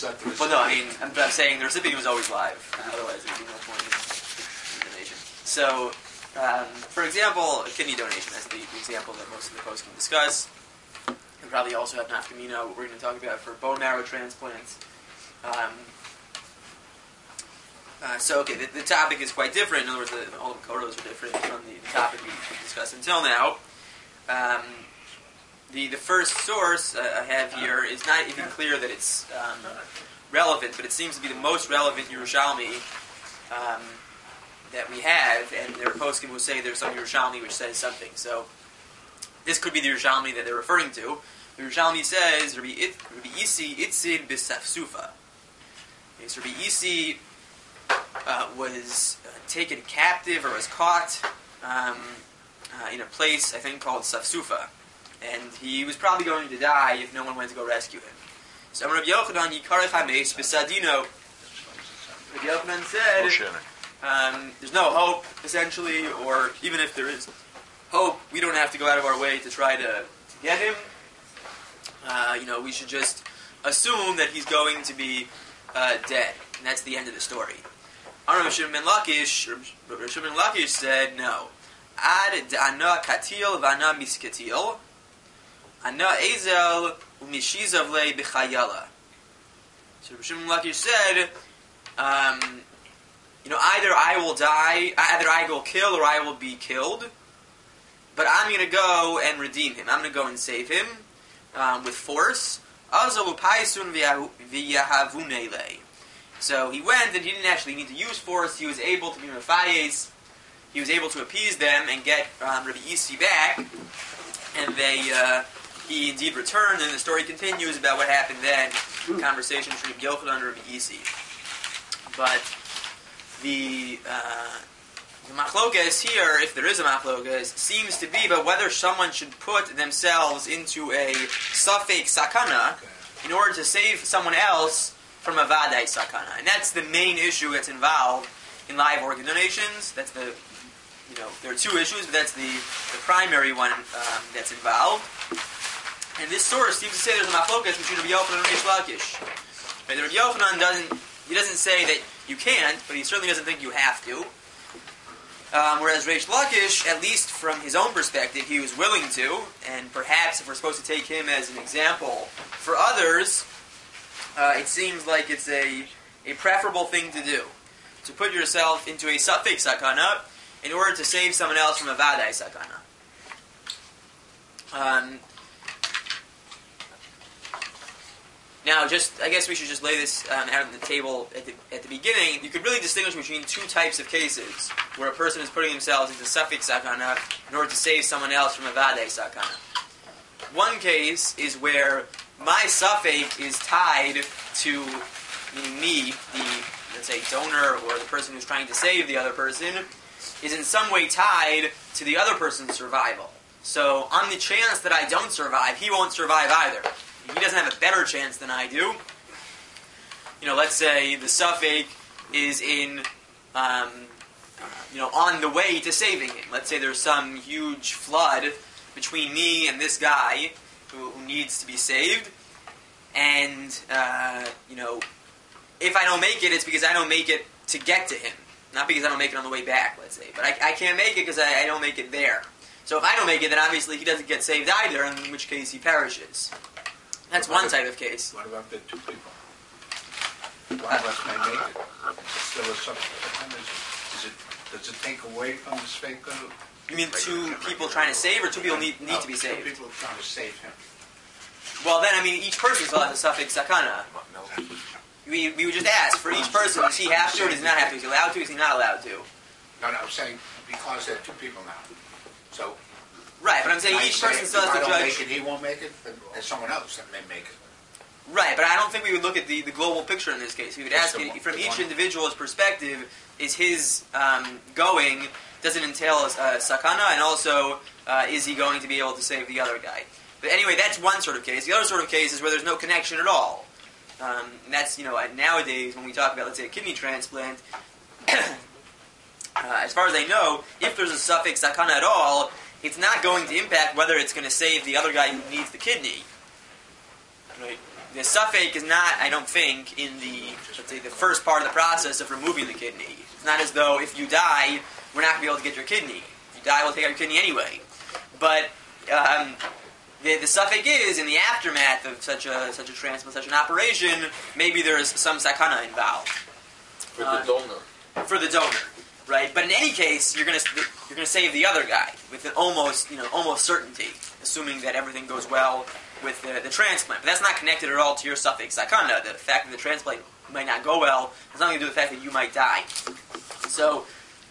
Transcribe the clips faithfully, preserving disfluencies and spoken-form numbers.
not the recipient. Well, no, I mean, I'm, I'm saying the recipient was always live. Otherwise, there would be no point in the donation. So, um, for example, a kidney donation is the, the example that most of the posts can discuss. And probably also have nafkamina, what we're going to talk about for bone marrow transplants. Um, uh, so, okay, the, the topic is quite different. In other words, the, all the koros are different from the, the topic we discussed until now. Um, the the first source uh, I have here is not even clear that it's um, relevant, but it seems to be the most relevant Yerushalmi um, that we have, and there are poskim who say there's some Yerushalmi which says something. So this could be the Yerushalmi that they're referring to. The Yerushalmi says, Rabbi, It, Rabbi Isi Itzid B'Safsufa. Okay, so Rabbi Isi uh, was uh, taken captive or was caught um, uh, in a place, I think, called Safsufa. And he was probably going to die if no one went to go rescue him. So Rabbi Yochanan Yikarech HaMeis B'Sadino. Rabbi Yochanan said, um, there's no hope, essentially, or even if there is hope, we don't have to go out of our way to try to, to get him. Uh, you know, we should just assume that he's going to be uh, dead. And that's the end of the story. Rabbi Shimon ben Lakish, Rabbi Shimon ben Lakish said, no. Ad da'ana katil v'ana miskatil. Ana ezel u'mishizav le b'chayala. So Rabbi Shimon ben Lakish said, um, you know, either I will die, either I will kill or I will be killed, but I'm going to go and redeem him. I'm going to go and save him um, with force. So he went, and he didn't actually need to use force. He was able to be mefayes. He was able to appease them and get um, Rabbi Isi back, and they uh, he indeed returned. And the story continues about what happened then. Conversation between Rabbi Yochanan and Rabbi Isi. But the uh, the machlokas here, if there is a machlokas, seems to be about whether someone should put themselves into a safek sakana in order to save someone else from a vadai sakana. And that's the main issue that's involved in live organ donations. That's the, you know, there are two issues, but that's the, the primary one um, that's involved. And this source seems to say there's a machlokas between Rabbi Yochanan and Reish Lakish. Right, Rabbi Yochanan doesn't, he doesn't say that you can't, but he certainly doesn't think you have to. Um, whereas Reish Lakish, at least from his own perspective, he was willing to, and perhaps if we're supposed to take him as an example for others, uh, it seems like it's a, a preferable thing to do. To put yourself into a safek sakana in order to save someone else from a vadai sakana. Um, now, just I guess we should just lay this um, out on the table at the, at the beginning. You could really distinguish between two types of cases where a person is putting themselves into safek sakana in order to save someone else from a vadai sakana. One case is where my safek is tied to, meaning me, the, let's say, donor or the person who's trying to save the other person, is in some way tied to the other person's survival. So, on the chance that I don't survive, he won't survive either. He doesn't have a better chance than I do. You know, let's say the safek is in, um, you know, on the way to saving him. Let's say there's some huge flood between me and this guy who, who needs to be saved, and uh, you know, if I don't make it, it's because I don't make it to get to him, not because I don't make it on the way back. Let's say, but I, I can't make it because I, I don't make it there. So if I don't make it, then obviously he doesn't get saved either, in which case he perishes. That's one type of case. What about the two people? One of us may make it. It's still a subject. Is it, does it take away from the safek? You mean two people trying to save, or two people need, need no, to be saved? Two people trying to save him. Well, then, I mean, each person still has a safek sakana. We, we would just ask, for each person, does he have to or does he not have to? Is he allowed to or is he not allowed to? No, no, I'm saying because there are two people now. So, right, but I'm saying each person still has to judge. If I don't judge. make it, he won't make it, then there's someone else that may make it. Right, but I don't think we would look at the, the global picture in this case. We would ask it, from each individual's perspective, is his um, going, does it entail a uh, sakana, and also, uh, is he going to be able to save the other guy? But anyway, that's one sort of case. The other sort of case is where there's no connection at all. Um, and that's, you know, nowadays, when we talk about, let's say, a kidney transplant, uh, as far as I know, if there's a safek sakana at all, it's not going to impact whether it's going to save the other guy who needs the kidney. Right? the suffix is not, I don't think, in the, let's say, the first part of the process of removing the kidney. It's not as though if you die, we're not going to be able to get your kidney. If you die, we'll take out your kidney anyway. But um, the, the suffix is, in the aftermath of such a such a transplant, such an operation, maybe there's some sakana involved. For the Uh, donor. For the donor, right? But in any case, you're going to you're going to save the other guy with an almost, you know, almost certainty, assuming that everything goes well with the, the transplant. But that's not connected at all to your suffix sakana. The fact that the transplant might not go well has nothing to do with the fact that you might die. So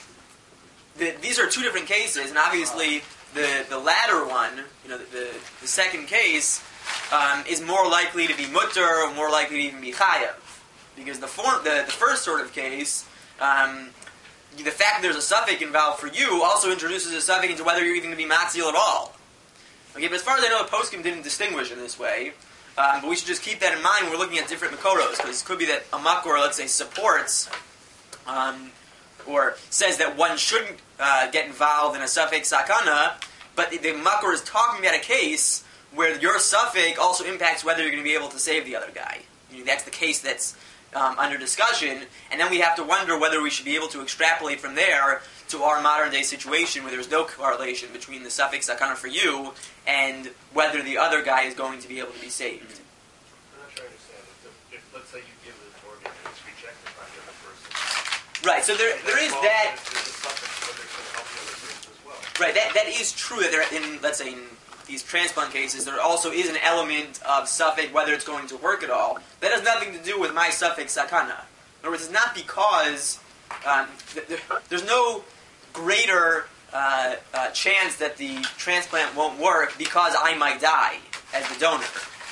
the, these are two different cases, and obviously the the latter one, you know, the the, the second case, um, is more likely to be mutter or more likely to even be chayav, because the form the, the first sort of case. Um, the fact that there's a suffix involved for you also introduces a suffix into whether you're even going to be matzil at all. Okay, but as far as I know, the poskim didn't distinguish in this way. Um, but we should just keep that in mind when we're looking at different makoros, because it could be that a makor, let's say, supports um, or says that one shouldn't uh, get involved in a suffix sakana, but the, the makor is talking about a case where your suffix also impacts whether you're going to be able to save the other guy. You know, that's the case that's Um, under discussion, and then we have to wonder whether we should be able to extrapolate from there to our modern day situation where there's no correlation between the suffix sakana for you and whether the other guy is going to be able to be saved. I'm not sure I understand. If, if let's say you give an organ and it's rejected by the other person, Right, so there there is that. There's a suffix whether it's going to help the other person as well. Right, that that is true. That there, in let's say in these transplant cases, there also is an element of suffix whether it's going to work at all. That has nothing to do with my suffix sakana. In other words, it's not because um, th- th- there's no greater uh, uh, chance that the transplant won't work because I might die as the donor.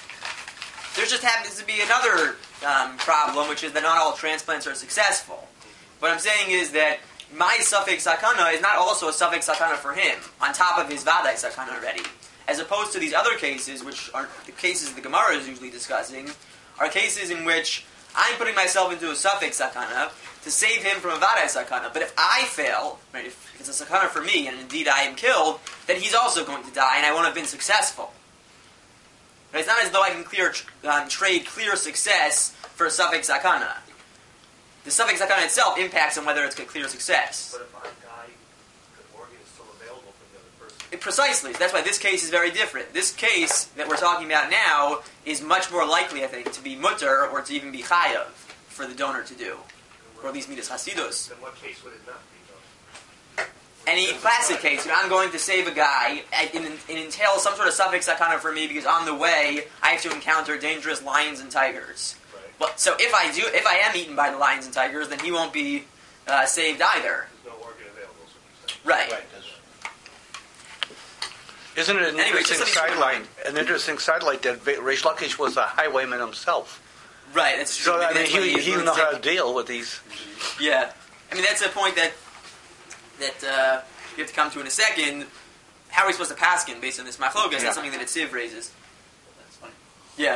There just happens to be another um, problem, which is that not all transplants are successful. What I'm saying is that my suffix sakana is not also a suffix sakana for him, on top of his vadai sakana already. As opposed to these other cases, which are the cases the Gemara is usually discussing, are cases in which I'm putting myself into a suffix sakana to save him from a vadai sakana. But if I fail, right, if it's a sakana for me, and indeed I am killed, then he's also going to die, and I won't have been successful. But it's not as though I can clear um, trade clear success for a suffix sakana. The suffix sakana itself impacts on whether it's a clear success. But if I die, the organ is still available for the other person. It, precisely. That's why this case is very different. This case that we're talking about now is much more likely, I think, to be mutter or to even be chayav for the donor to do. Or at least midas hasidus. Then what case would it not be, though? Any classic case, you know, I'm going to save a guy, it, it entails some sort of suffix sakana for me because on the way I have to encounter dangerous lions and tigers. Right. Well, so if I do, if I am eaten by the lions and tigers, then he won't be uh, saved either. There's no organ available, is what you're saying. Right. Right, that's- Isn't it an Anyway, interesting just let me- sidelight? An interesting sidelight that Va- Reish Lakish was a highwayman himself. Right. That's true. So I Maybe mean, that's why he he learned knows how to- to deal with these. Yeah, I mean that's a point that that uh, you have to come to in a second. How are we supposed to paskin based on this machlokas? Yeah. That's something that a Tziv raises. That's fine. Yeah,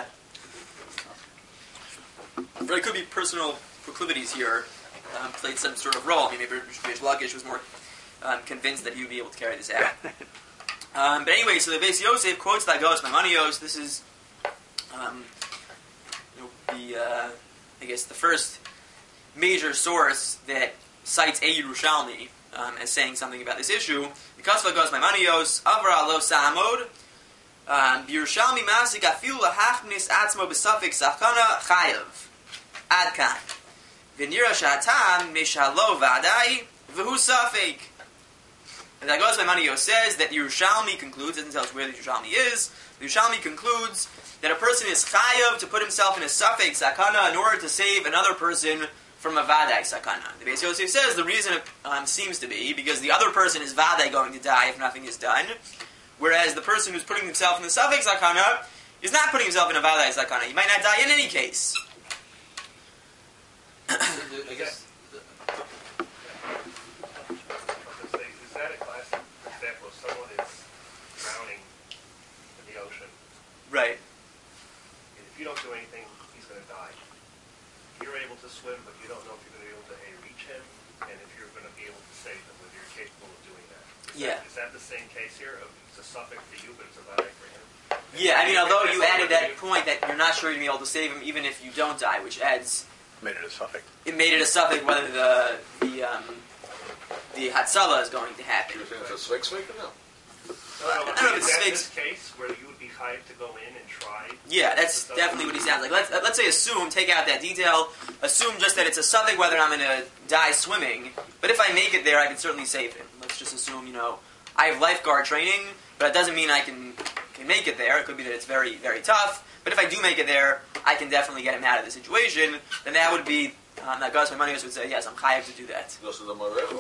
but it could be personal proclivities here um, played some sort of role. I mean, maybe Reish Lakish was more um, convinced that he would be able to carry this out. um, but anyway, so the Beis Yosef quotes Lagos Maimonios. This is um, you know, the uh, I guess the first major source that cites a Yerushalmi um, as saying something about this issue. Because Lagos Maimonios Avra Lo Samod Yerushalmi Masik Afilu Lahachnis Atzmo B'Safik Safkana Chayav Adkan V'Nira Shatam Mishalo Vadai V'Hu Safik. And Lagos Maimonios says that Yerushalmi concludes, doesn't tell us where the Yerushalmi is, the Yerushalmi concludes that a person is chayav to put himself in a suffix sakana in order to save another person from a vadai sakana. The Beis Yosef says the reason it um, seems to be because the other person is vadai going to die if nothing is done, whereas the person who's putting himself in the suffix sakana is not putting himself in a vadai sakana. He might not die in any case. I guess I was gonna say, is that a classic example of someone is drowning in the ocean? Right. And if you don't do anything, he's going to die. You're able to swim, but you don't know if you're going to be able to A, reach him, and if you're going to be able to save him, whether you're capable of doing that. Is Yeah. That, is that the same case here? Of it's a suffix for you, but it's a vadai for him? Yeah, I mean, although you added that point that you're not sure you're going to be able to save him even if you don't die, which adds, Made it a suffix. it made it a suffix whether the the um, the Hatzalah is going to happen. You think it's a Sphinx maker now? No, no, I don't know if is it's that fixed. this case where you would be hired to go in and try? Yeah, that's the definitely what he sounds like. Let's let's say assume, take out that detail, assume just that it's a suffix whether I'm going to die swimming, but if I make it there, I can certainly save him. Let's just assume, you know, I have lifeguard training, but it doesn't mean I can, can make it there. It could be that it's very, very tough, but if I do make it there, I can definitely get him out of the situation, then that would be, um, that Gus Maimonides would say, yes, I'm chayav to do that. Goes to the Mareva.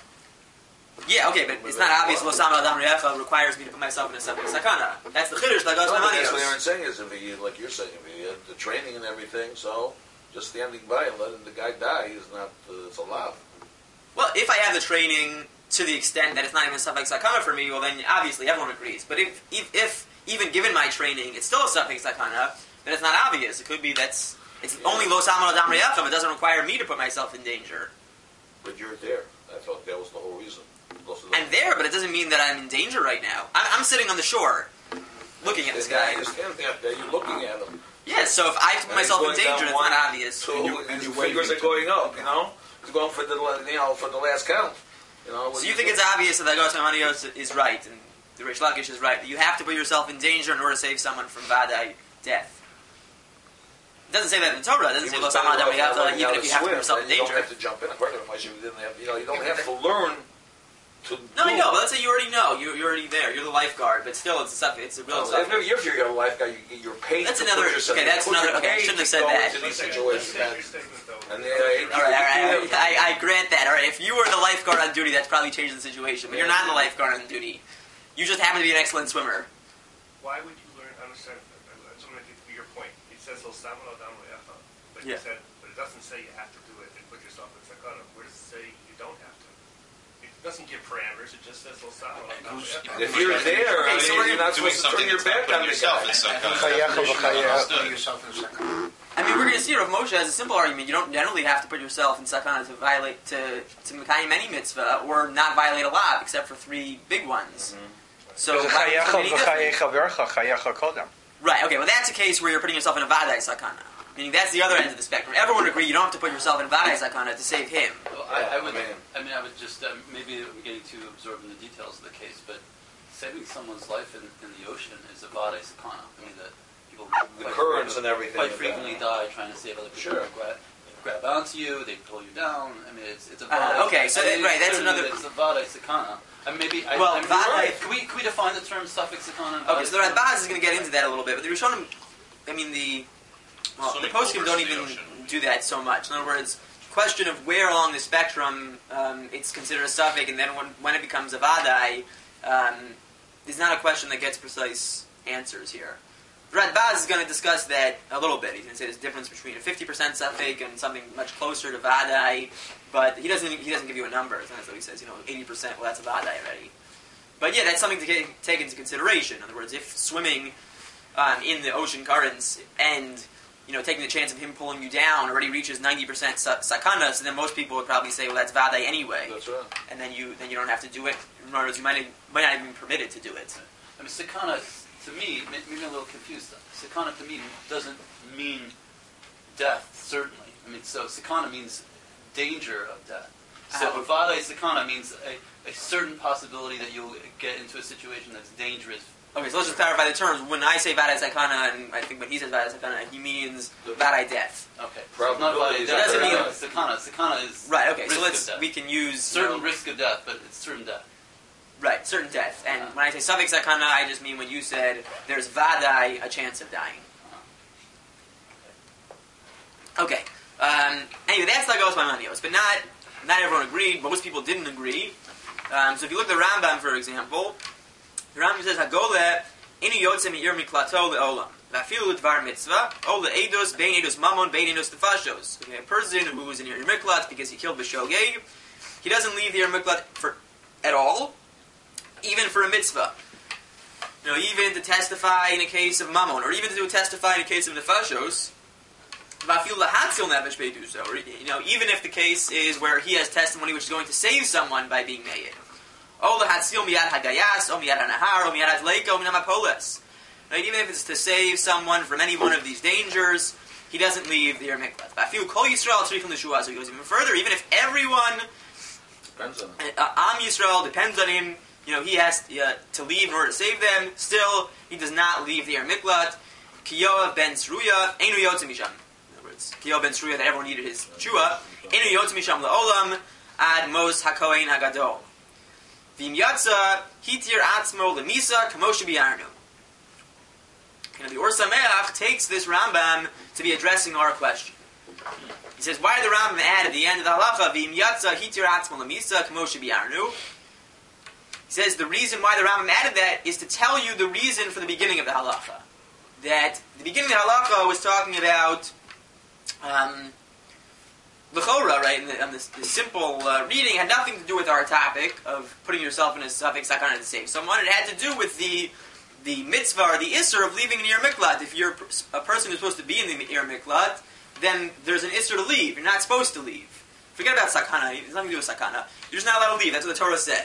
Yeah, okay, but it's not obvious. Lo Sama Adam Re'echa requires me to put myself in a suffix sakana. That's the chiddush that Gus No, but that's what Maimonides. Aaron's saying is, if he, like you're saying, if he had the training and everything, so just standing by and letting the guy die is not, uh, it's allowed. Well, if I have the training to the extent that it's not even a suffix sakana for me, well then obviously everyone agrees. But if, if, if even given my training, it's still a suffix sakana, then it's not obvious. It could be that's it's Yeah. only lo sama adam re'echa, it doesn't require me to put myself in danger. But you're there. I thought that was the whole reason. Goes to the- I'm there, but it doesn't mean that I'm in danger right now. I'm, I'm sitting on the shore, looking at this Yeah, guy. you're standing there, you're looking at him. Yeah, so if I put And myself in he's going danger, down it's one, not obvious. Two, And you- and and his you wait fingers are until- going up, you know? He's going for the, you know, for the last count. You know, So you think it's obvious that the Gus Maimonides is right, and the Rish Lakish is right, that you have to put yourself in danger in order to save someone from vadai death. It doesn't say that in the Torah. It doesn't He say was Lo Sama better Adam off Re'echa, learning even how if you have to put swim, yourself in then you danger. don't have to jump in. According to Moshe, you didn't have, you know, you don't have to learn to. No, I do know, it. but let's say you already know. You're, you're already there. You're the lifeguard, but still, it's a suffix. It's a real No, suffix. if you're, if you're a lifeguard, you, you're paid That's to another- put yourself. okay, that's you put another- your okay, I paid shouldn't have to said go that. into these Let's situations. take your statement, though. And uh, All right, all right, I, I, I grant that. All right, if you were the lifeguard on duty, that's probably changed the situation. But you're not the lifeguard on duty. You just happen to be an excellent swimmer. Why would you learn? I understand. I just want to get your point. It says Lo Sama Adam Re'echa, but you Yeah. said, but it doesn't say you have to do it and put yourself in sakana. Where does it say you don't have to? It doesn't give parameters. It just says Lo Sama Adam Who's- Re'echa. if you're there, Okay, I so mean, we're you're not doing supposed to something turn your that's not back on putting the yourself guy. in some kind of Chayav situation. v'chayav. Understood. Put yourself in second. I mean, we're going to see Rav Moshe has a simple argument. You don't generally have to put yourself in sakana to violate to to mekayim any mitzvah or not violate a law, except for three big ones. So Because why would it chayecha be any different? v'chayecha v'ercha chayecha kodem. Right. Okay. Well, that's a case where you're putting yourself in a vadai sakana. Meaning that's the other end of the spectrum. Everyone would agree you don't have to put yourself in a vadai sakana to save him. Well, I, I would. Man. I mean, I would just uh, maybe I'm getting too absorbed in the details of the case, but saving someone's life in, in the ocean is a vade sakana. I mean, that people The quite currents frequently- and everything. quite like frequently that. die trying to save other people. Sure. They grab, grab onto you, they pull you down. I mean, it's it's a Uh, vade. okay, so I mean, that- right, that's certainly another- It's a vade sakana. And maybe I, Well, I mean, vade- you're right. Can we can we define the term suffix sakana? and Okay. vade So the sakana? Radbaz is going to get into that a little bit, but the Rishonim, I mean the well, the Swimming poskim over don't to the even ocean. do that so much. In other words, question of where along the spectrum um, it's considered a suffix, and then when when it becomes a vadai, um, is not a question that gets precise answers here. Radbaz is going to discuss that a little bit. He's going to say there's a difference between a fifty percent suffix and something much closer to vadai, but he doesn't he doesn't give you a number. It's not as though he says, you know, eighty percent, well, that's a vadai already. But yeah, that's something to get, take into consideration. In other words, if swimming um, in the ocean currents and you know taking the chance of him pulling you down already reaches ninety percent sakana, so then most people would probably say, well, that's vadai anyway, That's right. and then you then you don't have to do it. In other words, you might might not even be permitted to do it. I mean, sakana to me, may- maybe I'm a little confused. Sakana to me doesn't mean death, certainly. I mean, so sakana means danger of death. So Uh, vade sakana means a, a certain possibility that you'll get into a situation that's dangerous. Okay, so let's just clarify the terms. When I say vadai sakana, and I think when he says vadai sakana, he means vadai death. Okay, so it's not Probability vade is death. doesn't mean- no, sakana. Sakana is Right. Okay. risk So let's of death. we can use certain you know, risk of death, but it's certain death. right certain death. And when I say suffix sakana, I just mean when you said there's vadai a chance of dying. Okay. Um, anyway, that's Lagos Maimonides, but not not everyone agreed. Most people didn't agree. Um, so if you look at the Rambam, for example, the Rambam says Hagole inu yotze mi'ir miklato le'olam va'afilu l'dvar mitzvah o le'edos bein edos mamon bein edos tefashos. Okay, a person who is in Ir Miklat because he killed B'shogeg, he doesn't leave the Ir Miklat for at all, even for a mitzvah. You know, even to testify in a case of mamon, or even to testify in a case of nefashos. Va'afilu lahatzil nefesh beiduso, or you know, even if the case is where he has testimony which is going to save someone by being made. O lahatzil miyad hagayas, o miyad hanahar, o miyad hazleika, o minamapolis. Right? Even if it's to save someone from any one of these dangers, he doesn't leave the Ir Miklat. But I feel Kol Yisrael Tzrichim L'Shua, so he goes even further. Even if everyone, Depends on it. uh, Am Yisrael depends on him, you know, he has uh, to leave in order to save them. Still, he does not leave the Ir Miklat. Ki Yoav ben Tzruya Einu Yotze Misham. In other words, Ki Yoav ben Tzruya, that everyone needed his Shua. Einu Yotze Misham La'olam Ad Mos HaKohen HaGadol. V'im Yatza Hitir Atzmo L'Misa Kamoshe B'Yarnu. You know, the Or Sameach takes this Rambam to be addressing our question. He says, why did the Rambam add at the end of the halacha, V'im Yatza Hitir Atzmo L'Misa Kamoshe B'Yarnu? He says the reason why the Rambam added that is to tell you the reason for the beginning of the halacha. That the beginning of the halacha was talking about um, l'chora, right? And the, and the, the simple uh, reading had nothing to do with our topic of putting yourself in a suffix sakana to save someone. It had to do with the the mitzvah or the isser of leaving an Ir Miklat. If you're a person who's supposed to be in the Ir Miklat, then there's an isser to leave. You're not supposed to leave. Forget about sakana. It's nothing to do with sakana. You're just not allowed to leave. That's what the Torah said.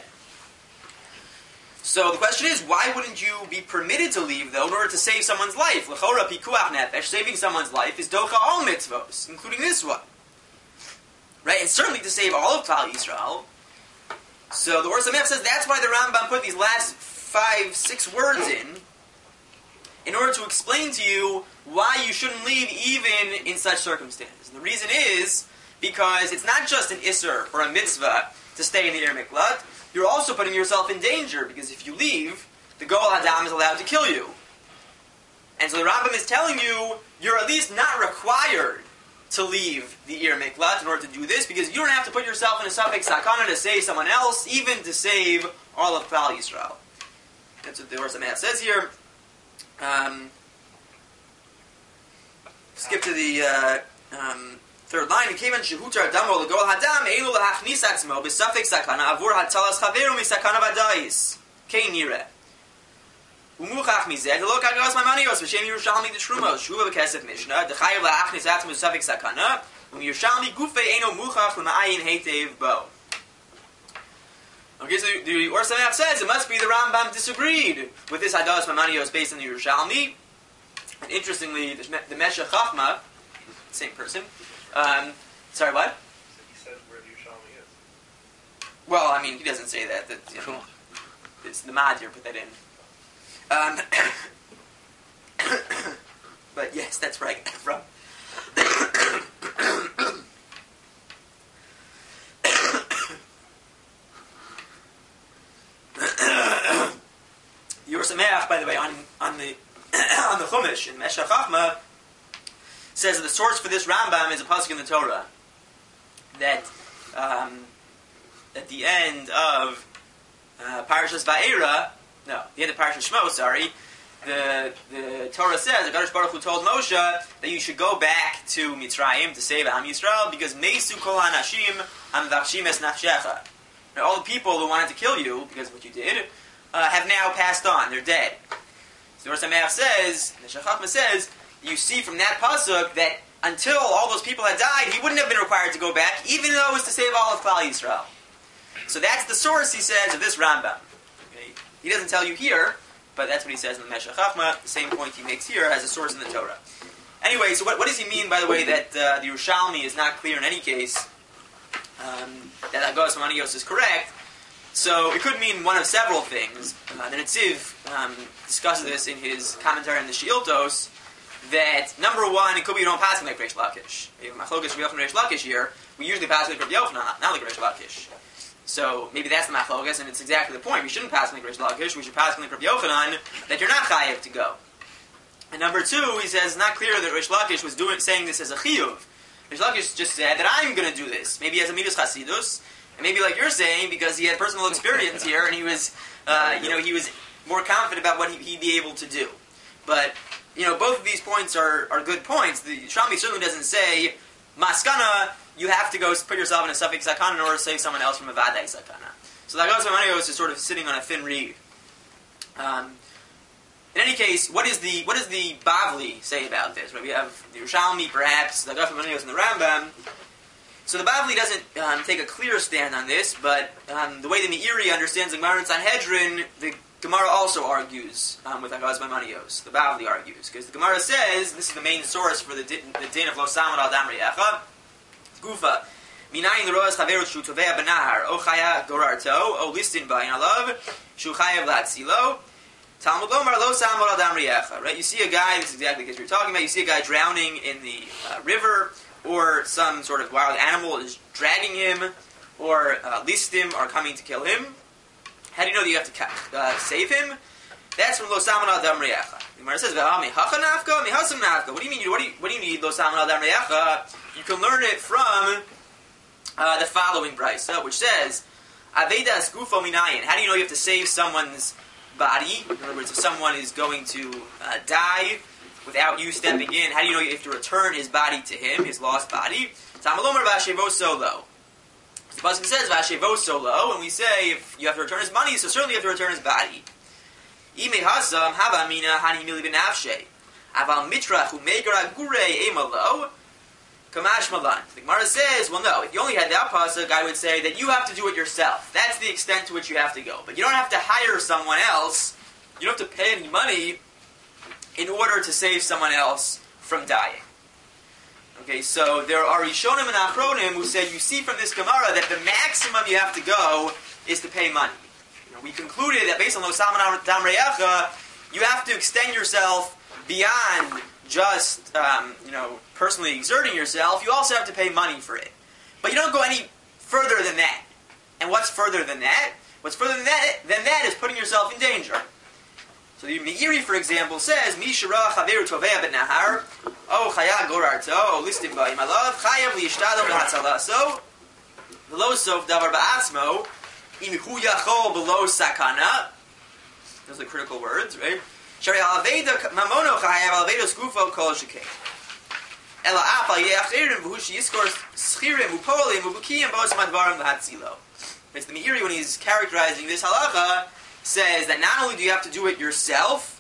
So the question is, why wouldn't you be permitted to leave, though, in order to save someone's life? L'chora pikuach nefesh, saving someone's life, is docha all mitzvos, including this one. Right? And certainly to save all of Klal Yisrael. So the Or Sameach says that's why the Rambam put these last five, six words in, in order to explain to you why you shouldn't leave even in such circumstances. And the reason is because it's not just an isser or a mitzvah to stay in the Ir Miklat. You're also putting yourself in danger, because if you leave, the Goel Hadam is allowed to kill you. And so the Rambam is telling you, you're at least not required to leave the Ir Miklat in order to do this, because you don't have to put yourself in a suffix sakana to save someone else, even to save all of Klal Yisrael. That's what the Or Sameach says here. Um, skip to the uh, um, third line. Kevan shehutar damo l'gol hadam elu lahachnis atzmo b'safek sakana avur hatzalas chaveru misakana v'dais kein nireh umuchach mizeh lo kagos mamanios v'shem Yerushalmi d'shrumos shuva b'kesef mishnah dechayev lahachnis atzmo b'safek sakana u'Yerushalmi gufei eno muchach l'ma'ayin heitev bo. Okay, so the Or Sameach says it must be the Rambam disagreed with this hadas mamanios based on the Yerushalmi. And interestingly, the, the Meshech Chachma, same person. Um, sorry, what? He says where the Yerushalmi is. Well, I mean, he doesn't say that. That you know, it's the Madir put that in. Um, but yes, that's right. From Or Sameach, by the way, on on the on the Chumash in Meshech Chachma, says that the source for this Rambam is a pasuk in the Torah that um, at the end of uh, Parashas Va'era, no, the end of Parashas Shmo, sorry, the the Torah says, the Kadosh Baruch Hu told Moshe that you should go back to Mitzrayim to save Am Yisrael because Meisu Kol Hanashim Amvachshim Es Nafshecha. All the people who wanted to kill you because of what you did uh, have now passed on; they're dead. So Or Sameach says, the Shachachma says, you see from that pasuk that until all those people had died, he wouldn't have been required to go back, even though it was to save all of Klal Yisrael. So that's the source, he says, of this Rambam. Okay? He doesn't tell you here, but that's what he says in the Meshech Chachma. The same point he makes here as a source in the Torah. Anyway, so what, what does he mean, by the way, that uh, the Yerushalmi is not clear in any case, um, that Agos Mamanios is correct? So it could mean one of several things. Uh, the Netziv um, discusses this in his commentary on the Shieltos, that number one, it could be you don't pass like Reish Lakish. Machlokas Rabbi Yochanan Reish Lakish here, we usually pass like Rabbi Yochanan, not like Reish Lakish. So maybe that's the Machlokas, and it's exactly the point. We shouldn't pass like Reish Lakish, we should pass like Rabbi Yochanan, that you're not chayiv to go. And number two, he says it's not clear that Reish Lakish was doing saying this as a chiyuv. Reish Lakish just said that I'm going to do this. Maybe as a midas chasidus, and maybe like you're saying, because he had personal experience here, and he was, uh, you know, he was more confident about what he, he'd be able to do. But, you know, both of these points are, are good points. The Yerushalmi certainly doesn't say, maskana, you have to go put yourself in a suffix sakana in order to save someone else from a vadai sakana. So the Agos Mamanios is sort of sitting on a thin reed. Um, in any case, what is the what does the Bavli say about this? Right? We have the Yerushalmi, perhaps, the Agos Mamanios, and the Rambam. So the Bavli doesn't um, take a clear stand on this, but um, the way the Meiri understands the Gemara in Sanhedrin, the Gemara also argues um, with Agaz Maimonios. The Bavli argues because the Gemara says this is the main source for the din, the din of Lo Samad Al Dam Reyecha. Gufa minayin l'roas chaverut shu tovea benahar o chaya gorarto o listin ba'in alav shu chayav latzilo. Talmud Lomar Lo Samad Al Dam Reyecha. Right? You see a guy. This is exactly what you're talking about. You see a guy drowning in the uh, river, or some sort of wild animal is dragging him, or uh, listim are coming to kill him. How do you know that you have to uh, save him? That's from Lo Samad Al Dam Reyecha. The Gemara says, "V'hami hacha nafka, mihasam nafka." What do you mean? What do you, what do you need Lo Samad Al Dam Reyecha? You can learn it from uh, the following brisa, which says, "Avedas gufo minayin." How do you know you have to save someone's body? In other words, if someone is going to uh, die without you stepping in, how do you know you have to return his body to him, his lost body? Tamalomar v'ashevo solo. The pasuk says "Vashevo solo," and we say if you have to return his money, so certainly you have to return his body. Ime hasam hava mina hani mili benafshe aval mitrach umegra gure emalo kamash malan. The Gemara says, well, no. If you only had that pasuk, I would say that you have to do it yourself. That's the extent to which you have to go. But you don't have to hire someone else. You don't have to pay any money in order to save someone else from dying. Okay, so there are Rishonim and Achronim who say you see from this Gemara that the maximum you have to go is to pay money. You know, we concluded that based on Lo Samad Dam Reyecha, you have to extend yourself beyond just um, you know personally exerting yourself. You also have to pay money for it, but you don't go any further than that. And what's further than that? What's further than that? Than that is putting yourself in danger. So the Meiri, for example, says, Mishra chaveru tovea benahar, o chaya gorarto, o listim ba'im alav, chayav li'ishtadol v'hatzalaso, v'lo sof davar ba'asmo, im hu yachol below sakana. Those are the critical words, right? Shari alaveda mamono chayav alaveda skufo kol shekei. Ela apal ye'achirim v'hu sheyiskor schirim upolim u'bukiyim b'os madvarim v'hatzilo. It's the Meiri, when he's characterizing this halacha, says that not only do you have to do it yourself,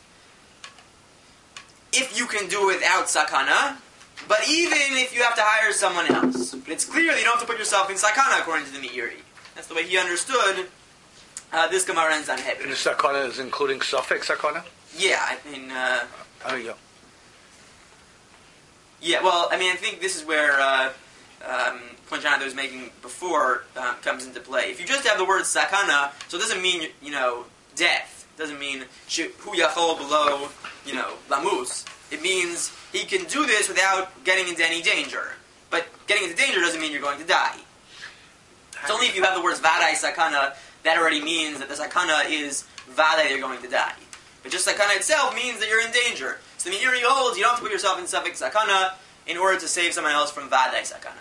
if you can do it without sakana, but even if you have to hire someone else. But it's clear that you don't have to put yourself in sakana, according to the Meiri. That's the way he understood uh, this Gemara in Zanhedrin. And the sakana is including suffix sakana? Yeah, I mean... Uh, Oh, yeah. yeah, well, I mean, I think this is where uh, um, point John was making before um, comes into play. If you just have the word sakana, so it doesn't mean, you know, death. It doesn't mean hu yachol below, you know, lamus. It means he can do this without getting into any danger. But getting into danger doesn't mean you're going to die. It's only if you have the words vadai sakana, that already means that the sakana is vadai, you're going to die. But just sakana itself means that you're in danger. So the Meiri holds you don't have to put yourself in suffix sakana in order to save someone else from vadai sakana.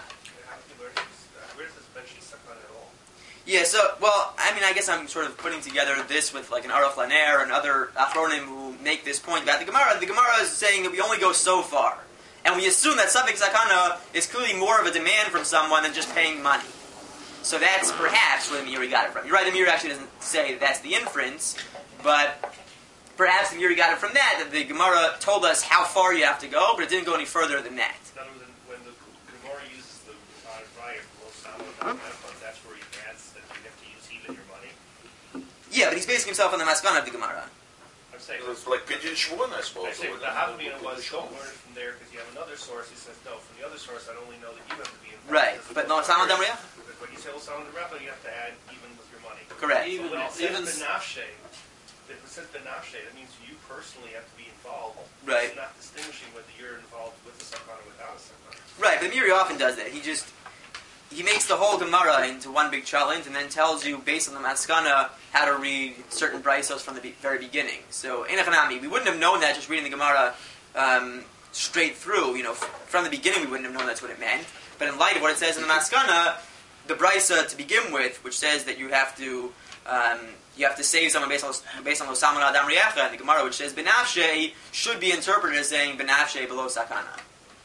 Where does this mention sakana at all? Yeah, so, well, I mean, I guess I'm sort of putting together this with like an Aruch Laner and other Achronim who make this point about the Gemara. The Gemara is saying that we only go so far. And we assume that suffix sakana is clearly more of a demand from someone than just paying money. So that's perhaps where the Meiri got it from. You're right, the Meiri actually doesn't say that that's the inference, but perhaps the Meiri got it from that, that the Gemara told us how far you have to go, but it didn't go any further than that. In other words, when the Gemara uses the raya for that's where he adds that you have to use even your money. Yeah, but he's basing himself on the maskana of the Gemara. I'm saying It's like Pidyon Shvun, I I suppose. say the Havamina was don't learn it from there because you have another source. He says no. From the other source, I only know that you have to be involved. Right, Because but the no, it's not on Gemara- Damriya? But you say well, sound the Rafa, you have to add even with your money. Correct. So Even, when it says even benafshe, if it says benafshe, that means you personally have to be involved. Right. It's not distinguishing whether you're involved with the sakana or without a sakana. Right, but the Meiri often does that. He just, he makes the whole Gemara into one big challenge and then tells you, based on the maskana, how to read certain brisos from the be- very beginning. So, Enochanami, we wouldn't have known that just reading the Gemara um, straight through. You know, f- from the beginning we wouldn't have known that's what it meant. But in light of what it says in the maskana, the brisa to begin with, which says that you have to um, you have to save someone based on based on Lo Samad Al Dam Reyecha, and the Gemara, which says benafshe, should be interpreted as saying benafshe below sakana.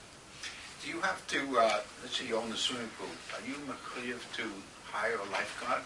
Do you have to, uh, let's say you own the swimming pool, are you mechuyev to hire a lifeguard?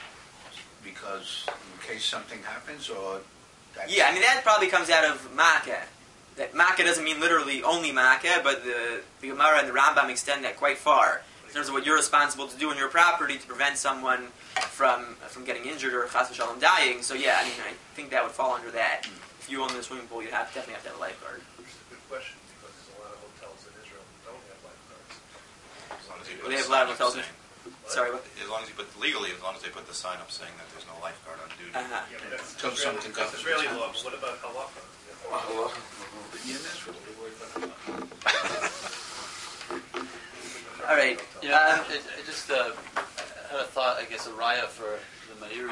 Because in case something happens, or... That's Yeah, I mean, that probably comes out of Makkah. That Makkah doesn't mean literally only Makkah, but the, the Gemara and the Rambam extend that quite far. terms of what you're responsible to do on your property to prevent someone from from getting injured or chas v'shalom dying. So yeah, I mean, I think that would fall under that. If you own the swimming pool, you'd have definitely have to have a lifeguard. Which is a good question, because there's a lot of hotels in Israel that don't have lifeguards. As long as you Well, put they a have a lot of sign up hotels. saying- Sorry, what? As long as you put legally, as long as they put the sign up saying that there's no lifeguard on duty. Uh-huh. Yeah, but that's Till Israeli, something that's goes- Israeli law, but what about halacha? Well, Yeah, that's really All right. You know, I, I just uh, had a thought, I guess, a raya for the Ma'iri.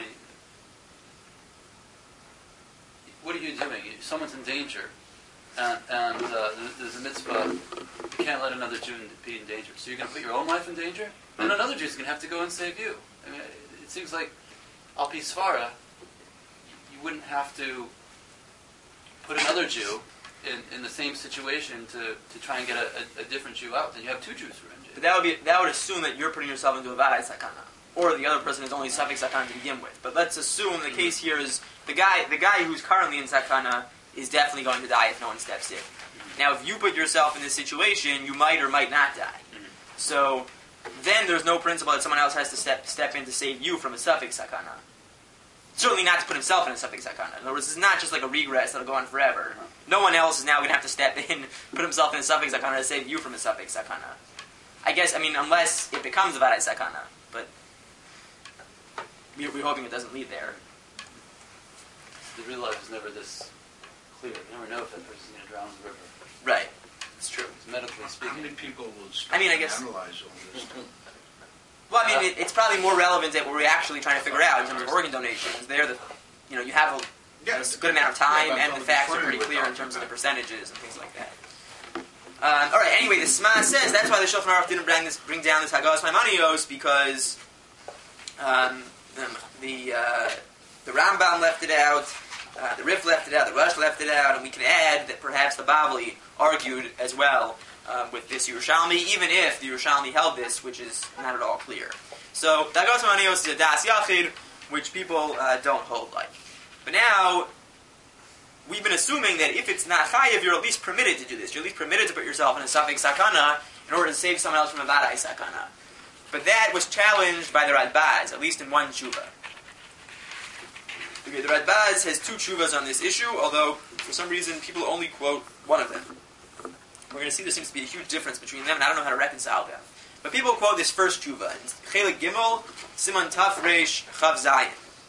What are you doing? Someone's in danger, and, and uh, there's a mitzvah. You can't let another Jew be in danger. So you're going to put your own life in danger? And another Jew's going to have to go and save you. I mean, it seems like, al pi svara, you wouldn't have to put another Jew in, in the same situation to, to try and get a, a, a different Jew out. Then you have two Jews who are in jail. But that would be that would assume that you're putting yourself into a vadai sakana, or the other person is only suffix sakana to begin with. But let's assume the case here is the guy the guy who's currently in sakana is definitely going to die if no one steps in. Now, if you put yourself in this situation, you might or might not die. So then there's no principle that someone else has to step step in to save you from a suffix sakana. Certainly not to put himself in a suffix sakana. In other words, it's not just like a regress that'll go on forever. No one else is now going to have to step in, put himself in a suffix sakana to save you from a suffix sakana. I guess, I mean, unless it becomes a vadai sakana. But we're, we're hoping it doesn't lead there. The real life is never this clear. You never know if that person's going to drown in the river. Right. It's true. It's medically How many speaking. people will I mean, I stop guess- and analyze all this? Well, I mean, it, it's probably more relevant at what we're actually trying to figure out in terms of organ donations. There, the, you know, you have a, Yeah, a good amount of time, yeah, and the that's facts what are we're pretty clear in talking terms of the about. percentages and things like that. Um, all right. Anyway, the Sma says that's why the Shulchan Aruch didn't bring this, bring down this Haggadah Maimonios, because um, the uh, the Rambam left it out, uh, the Rif left it out, the Rush left it out, and we can add that perhaps the Bavli argued as well um, with this Yerushalmi, even if the Yerushalmi held this, which is not at all clear. So the Haggadah Maimonios is a Das Yachid, which people uh, don't hold like. But now, we've been assuming that if it's not chayiv, you're at least permitted to do this. You're at least permitted to put yourself in a suffix sakana in order to save someone else from a vadai sakana. But that was challenged by the Radbaz, at least in one tshuva. Okay, the Radbaz has two tshuvas on this issue, although for some reason people only quote one of them. We're going to see there seems to be a huge difference between them, and I don't know how to reconcile them. But people quote this first tshuva, Chelik Gimel, Siman Taf Reish Chav Zayin.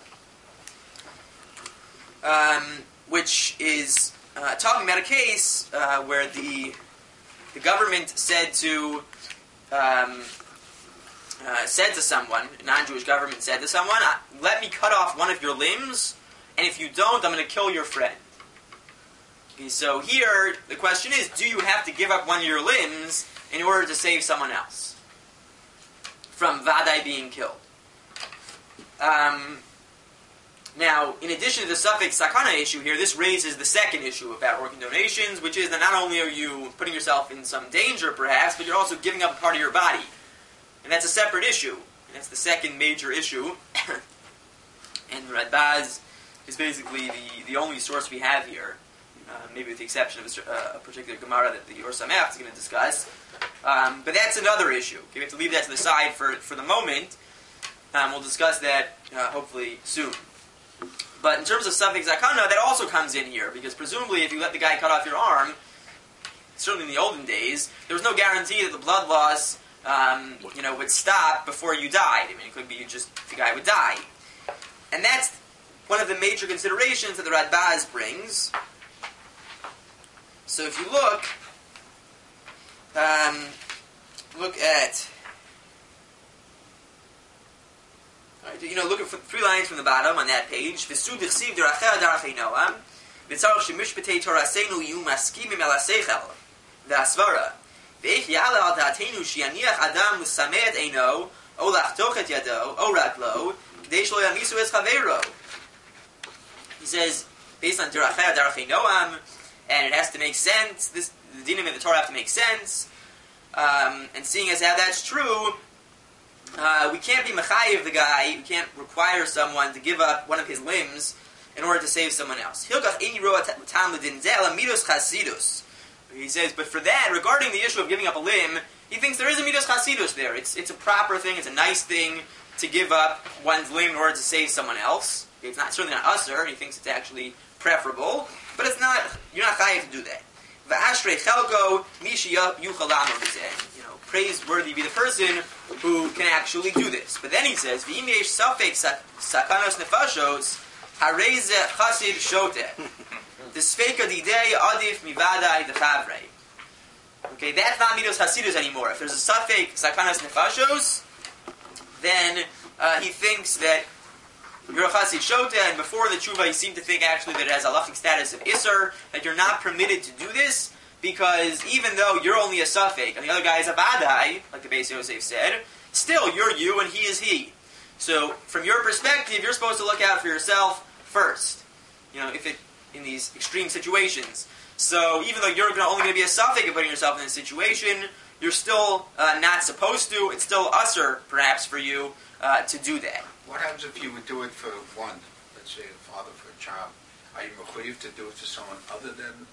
Um, which is uh, talking about a case uh, where the the government said to um, uh, said to someone, a non-Jewish government said to someone, "Let me cut off one of your limbs, and if you don't, I'm going to kill your friend." Okay, so here the question is: do you have to give up one of your limbs in order to save someone else from vadai being killed? Um, Now, in addition to the suffix sakana issue here, this raises the second issue about organ donations, which is that not only are you putting yourself in some danger, perhaps, but you're also giving up a part of your body. And that's a separate issue. And that's the second major issue. And Radbaz is basically the, the only source we have here, uh, maybe with the exception of a, uh, a particular Gemara that the Or Sameach is going to discuss. Um, but that's another issue. Okay, we have to leave that to the side for, for the moment. Um, we'll discuss that uh, hopefully soon. But in terms of suffix zakana, that also comes in here, because presumably if you let the guy cut off your arm, certainly in the olden days, there was no guarantee that the blood loss um, you know, would stop before you died. I mean, it could be just the guy would die. And that's one of the major considerations that the Radbaz brings. So if you look, um, look at... Right, you know, look at three lines from the bottom on that page. V'su d'chsiv d'racheh d'rachei noam, v'tzarech shemishpetei toraseinu yu maskimim el haseichel, v'asvara, v'eich ya'ale al da'atenu shi'aniach adam l'sameh et eino, o lachtoch et yado, o raglo, k'dei shlo yamisu es chaveiro. He says, based on d'racheh d'rachei noam, and it has to make sense, this, the dinim of the Torah have to make sense, um, and seeing as how that's true, Uh, we can't be mechayiv the guy, we can't require someone to give up one of his limbs in order to save someone else. He says, but for that, regarding the issue of giving up a limb, He thinks there is a midas chasidus there. It's it's a proper thing. It's a nice thing to give up one's limb in order to save someone else. It's not certainly not usher. He thinks it's actually preferable, but it's not. You're not chayav to do that. V'ashrei chelko mishi yuchal la'amar b'zeh. You know, praiseworthy be the person who can actually do this. But then he says, v'im yesh safek sakanos nefashos harei zeh chasid shoteh. Desfeka didei adif mivadai dechavrei. Okay, that's not midos hasidus anymore. If there's a safek sakanas nefashos, then uh, he thinks that you're a chasid shota, and before the tshuva, he seemed to think actually that it has a halachic status of iser, that you're not permitted to do this because even though you're only a safek and the other guy is a vadai, like the Beis Yosef said, still you're you and he is he. So from your perspective, you're supposed to look out for yourself first. You know, if it in these extreme situations. So even though you're gonna, only going to be a safek of putting yourself in a situation, you're still uh, not supposed to. It's still usher, perhaps, for you uh, to do that. What happens if you would do it for one, let's say a father for a child? Are you mechuyev to do it for someone other than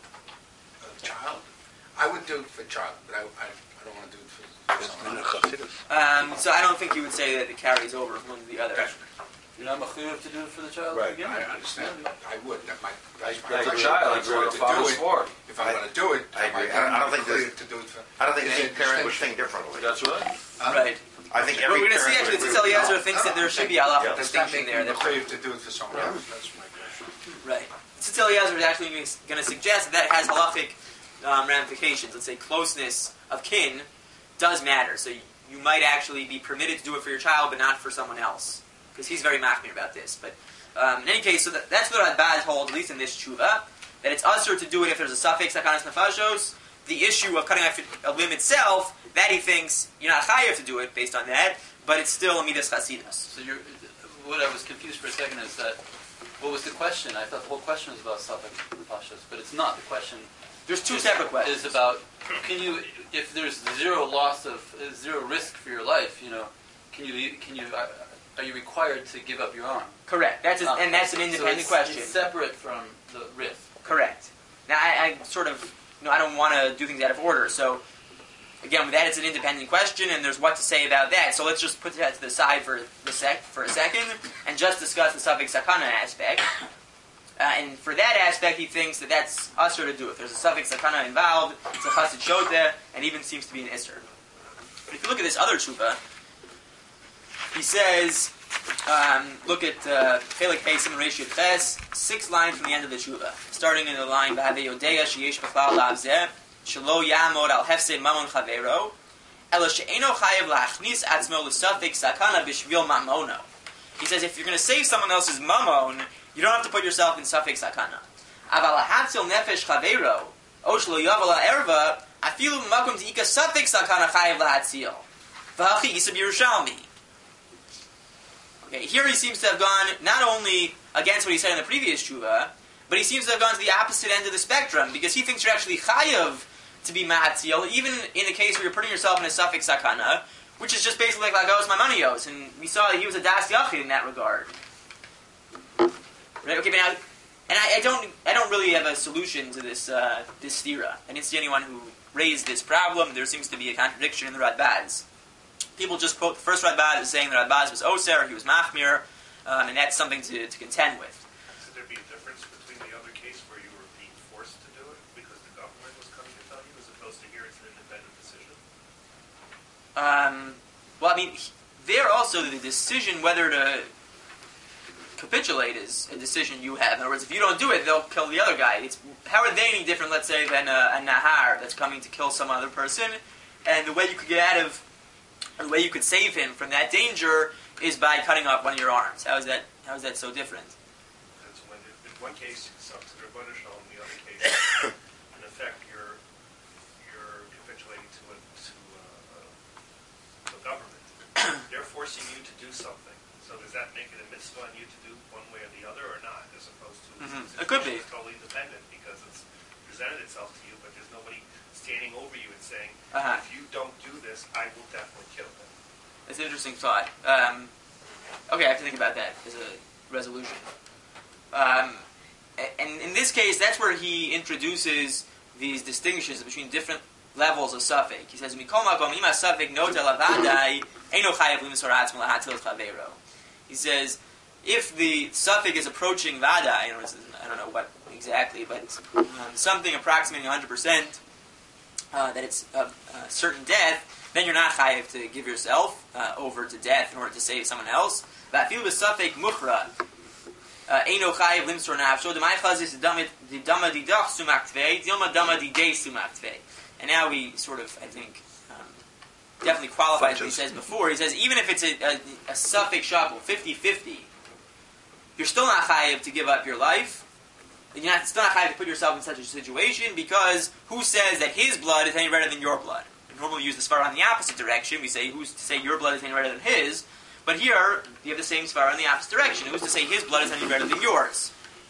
a child? I would do it for a child, but I, I, I don't want to do it for someone else. Um, so I don't think you would say that it carries over from one to the other. You're not mechuyev to do it for the child. Right. Again? I understand. I would. That might. That's my Yeah, preference. child, If that's I what were a to father's do it- for. If I'm going to do it, I agree. might I don't- I don't be think there's- mechuyev to do it for. I don't think Is any it parent would distinction? think differently. That's right. Huh? Right. I think But every we're going to see parent actually would that agree with Tzitz Eliezer that. thinks that there should be a Yeah. halachic Does that distinction make there. me That, mechuyev to do it for someone else? That's my question. right. Tzitz Eliezer is actually going to suggest that that has halachic um, ramifications. Let's say closeness of kin does matter. So you, you might actually be permitted to do it for your child, but not for someone else. Because he's very machmir about this. But um, in any case, so that, that's what Radbaz holds, at least in this tshuva, that it's usher to do it if there's a suffix sakanas nefashos. The issue of cutting off a limb itself, that he thinks you're not chayav to do it based on that, but it's still a midas chasidus. So you're, what I was confused for a second is that, what was the question? I thought the whole question was about safek pashas, but it's not. The question There's two is, separate questions. is about, can you, if there's zero loss of, uh, zero risk for your life, you know, can you, can you, uh, are you required to give up your arm? Correct. That's a, Ah, and that's an so independent it's, question. It's separate from the risk. Correct. Now, I, I sort of, you know, I don't want to do things out of order. So, again, with that, it's an independent question, and there's what to say about that. So let's just put that to the side for the sec for a second, and just discuss the suffix sakana aspect. Uh, and for that aspect, he thinks that that's usher to do it. There's a suffix sakana involved. It's a chassid shoteh, and even seems to be an isser. But if you look at this other tshuva, he says. Um, look at Chelik Peisim Ratio Ches, six lines from the end of the tshuva, starting in the line V'havei Yodeya Sheyesh B'chlal Lav Zeh Shelo Yamod Al Hefsei Mamon Chavero Ela She'eno Chayev La'achnis Atzmo L'Safek Sakana B'Shvil Mamono. He says if you're going to save someone else's mamon, you don't have to put yourself in Safek Sakana. Aval Hatzil Nefesh Chavero O Shelo Yaval Ha'erva Afilu Makom T'ika Safek Sakana Chayev La'atzil V'hachi Yisab Yerushalmi. Okay, here he seems to have gone not only against what he said in the previous tshuva, but he seems to have gone to the opposite end of the spectrum, because he thinks you're actually chayav to be ma'atzil, even in the case where you're putting yourself in a suffix sakana, which is just basically like lagos my manios, and we saw that he was a das yachid in that regard. Right? Okay, but now, and I, I don't, I don't really have a solution to this uh, this stira. I didn't see anyone who raised this problem. There seems to be a contradiction in the Radbaz. People just quote the first Radbaz as saying that Radbaz was Oser, he was Machmir, um, and that's something to, to contend with. Should there be a difference between the other case where you were being forced to do it because the government was coming to tell you, as opposed to here it's an independent decision? Um, well, I mean, there also the decision whether to capitulate is a decision you have. In other words, if you don't do it, they'll kill the other guy. It's, how are they any different, let's say, than a, a Nahar that's coming to kill some other person? And the way you could get out of the way you could save him from that danger is by cutting off one of your arms. How is that? How is that so different? And so when in one case it's up to their Buddha in the other case, in effect, you're you're capitulating to a to a, a government. They're forcing you to do something. So does that make it a mitzvah on you to do one way or the other, or not? As opposed to Mm-hmm. a It could be. situation that's totally dependent because it's presented itself to you, but there's nobody standing over you and saying, Uh-huh. if you don't do this, I will definitely kill them. It's an interesting thought. Um, okay, I have to think about that as a resolution. Um, and in this case, that's where he introduces these distinctions between different levels of suffix. He says, "Mikol makom ima suffix nota lavadai eno chayav limsor atzmo lahatzil chavero." He says, if the suffix is approaching vadai, in other words, I don't know what exactly, but um, something approximating one hundred percent uh, that it's a, a certain death, then you're not chayav to give yourself uh, over to death in order to save someone else. Va'afilu b'suffix muchra eino chayav limsor nafsho demai chazis dama didach sumak tvei dilma dama didei sumak tvei. And now we sort of, I think, um, definitely qualifies what he says before. He says even if it's a, a, a suffix shackle, fifty-fifty, you're still not chayav to give up your life. You're not, still not chayav to put yourself in such a situation, because who says that his blood is any better than your blood? We normally use the svara in the opposite direction. We say, who's to say your blood is any better than his? But here, you have the same svara in the opposite direction. Who's to say his blood is any better than yours?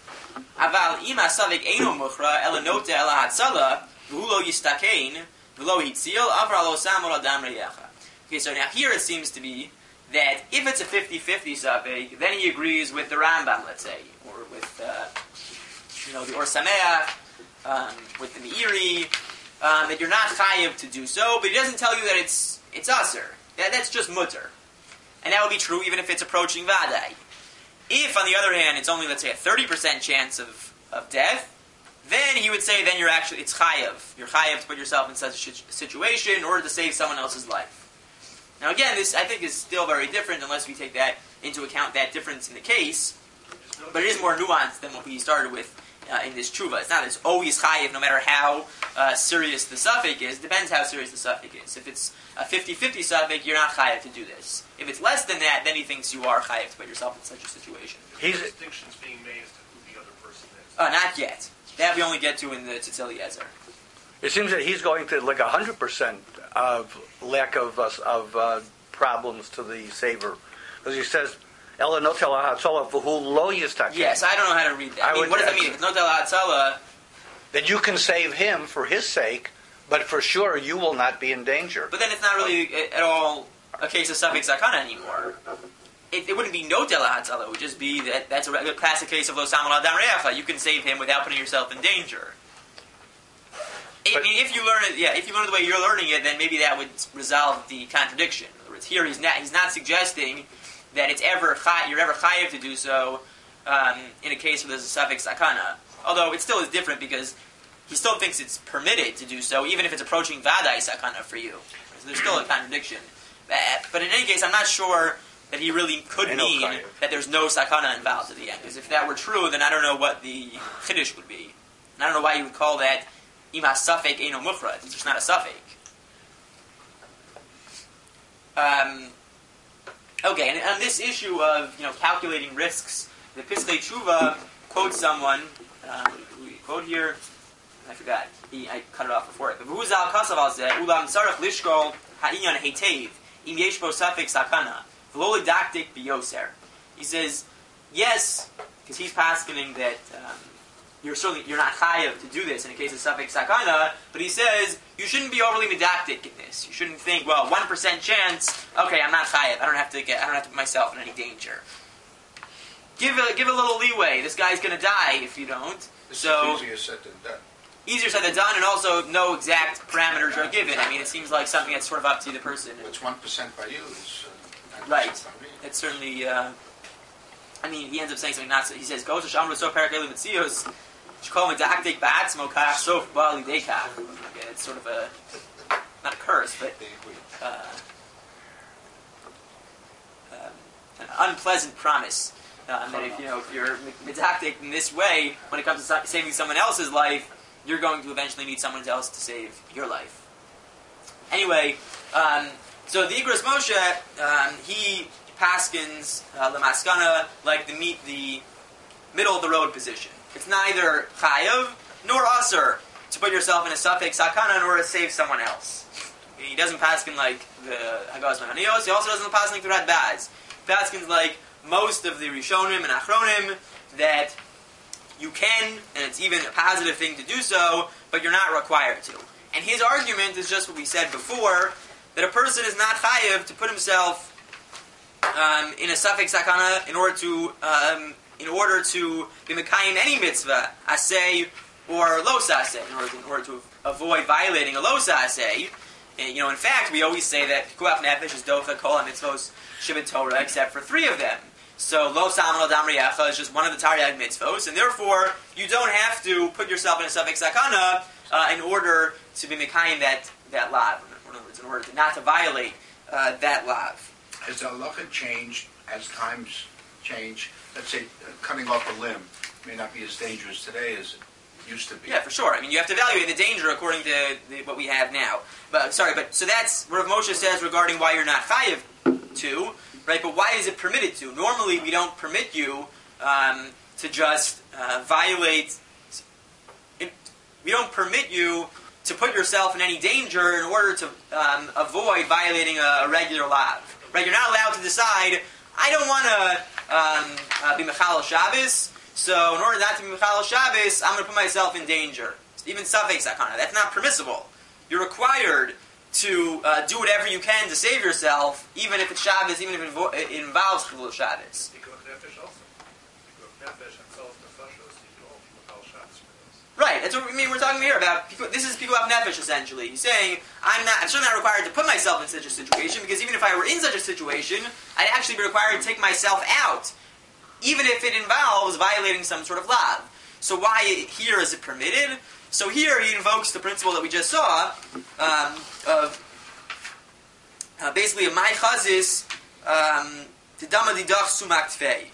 Aval ima savik eino muchra ela nota ela hatzala v'hulo yistakein v'lo hitzil avra lo samol adam reyecha. Okay, so now here it seems to be that if it's a fifty-fifty suffix, then he agrees with the Rambam, let's say, or with uh, you know the Or Sameach, um, with the Meiri, um, that you're not chayiv to do so, but he doesn't tell you that it's it's aser. That, that's just mutter. And that would be true even if it's approaching vadai. If, on the other hand, it's only, let's say, a thirty percent chance of, of death, then he would say, then you're actually, it's chayiv. You're chayiv to put yourself in such a situation in order to save someone else's life. Now again, this I think is still very different unless we take that into account, that difference in the case. But it is more nuanced than what we started with uh, in this tshuva. It's not as always chayiv no matter how uh, serious the suffix is. It depends how serious the suffix is. If it's a fifty-fifty suffix, you're not chayiv to do this. If it's less than that, then he thinks you are chayiv to put yourself in such a situation. He's distinctions being made as to who the other person is. Uh, not yet. That we only get to in the Tzitz Eliezer. It seems that he's going to like a hundred percent of lack of uh, of uh, problems to the saver, because he says Ela notel hatzala v'hu lo yistaken. Yes, I don't know how to read that. I, I mean, would, what does that mean? If notel hatzala, that you can save him for his sake, but for sure you will not be in danger. But then it's not really at all a case of suffix sakana anymore. It, it wouldn't be notel hatzala. It would just be that that's a classic case of lo samol adam reacha. You can save him without putting yourself in danger. I mean, if you learn it, yeah, if you learn it the way you're learning it, then maybe that would resolve the contradiction. In other words, here he's not he's not suggesting that it's ever chay, you're ever chayiv to do so um, in a case where there's a suffix sakana. Although it still is different because he still thinks it's permitted to do so, even if it's approaching vadai sakana for you. So there's still a contradiction. But in any case, I'm not sure that he really could mean that there's no sakana involved at the end. Because if that were true, then I don't know what the chiddush would be. And I don't know why you would call that ima suffix eino muchra. It's just not a suffix. Um, okay, and on this issue of you know calculating risks, the Pislei Tshuva quotes someone. Um, we quote here. I forgot. He, I cut it off before it. But v'huzal kasav al zeh ulam tzarich lishkol ha'inyan heitev im yesh bo suffix sakana v'lo lidaktik biyoser. He says yes, because he's paskening that. Um, You're certainly you're not chayav to do this in a case of suffix sakana, but he says you shouldn't be overly medactic in this. You shouldn't think, well, one percent chance. Okay, I'm not chayav. I don't have to get. I don't have to put myself in any danger. Give a give a little leeway. This guy's going to die if you don't. This so is easier said than done. Easier said than done, and also no exact parameters are given. I mean, it seems like something that's sort of up to the person. What's one percent by you is uh, right. By me. It's certainly. Uh, I mean, he ends up saying something not. So, he says, "Go to shamru so parakelu mitzios." It's sort of a, not a curse, but uh, um, an unpleasant promise. Uh, that if you know if you're medactic in this way, when it comes to saving someone else's life, you're going to eventually need someone else to save your life. Anyway, um, so the Igros Moshe, um, he paskins uh, lemaskana like the meet the middle of the road position. It's neither chayav nor aser to put yourself in a suffix sakana in order to save someone else. He doesn't paskin like the Hagaz Mahanios. He also doesn't paskin like the Radbaz. He paskins like most of the Rishonim and Achronim that you can, and it's even a positive thing to do so, but you're not required to. And his argument is just what we said before, that a person is not chayav to put himself um, in a suffix sakana in order to um, in order to be mekayim any mitzvah, asay or lo saseh, in order to, in order to avoid violating a lo saseh. And, you know, in fact, we always say that pikuach nefesh is dofa kol mitzvos shibud Torah, except for three of them. So lo saman al dam riyacha is just one of the Taryag mitzvos, and therefore you don't have to put yourself in a suffix sakana uh, in order to be mekayim that that lav. In other words, in order to not to violate uh, that lav. Has the halacha changed as times change? Let's say uh, cutting off a limb may not be as dangerous today as it used to be. Yeah, for sure. I mean, you have to evaluate the danger according to the, what we have now. But sorry, but so that's what Rav Moshe says regarding why you're not chayiv to, right? But why is it permitted to? Normally, we don't permit you um, to just uh, violate. We don't permit you to put yourself in any danger in order to um, avoid violating a, a regular lav. Right? You're not allowed to decide, I don't want to um, uh, be Mechal Shabbos, so in order not to be Mechal Shabbos, I'm going to put myself in danger. Even Safek Sakana. That's not permissible. You're required to uh, do whatever you can to save yourself, even if it's Shabbos, even if it, invo- it involves Chilul Shabbos. Pikuach nefesh also. Pikuach nefesh and self nefashos, you can all Mechal Shabbos for those. Right, that's what we mean. We're talking here about. This is Pikuach Nefesh, essentially. He's saying, I'm not. I'm certainly not required to put myself in such a situation, because even if I were in such a situation, I'd actually be required to take myself out, even if it involves violating some sort of law. So why here is it permitted? So here he invokes the principle that we just saw um, of uh, basically a my chazis tidama didach sumak tfei.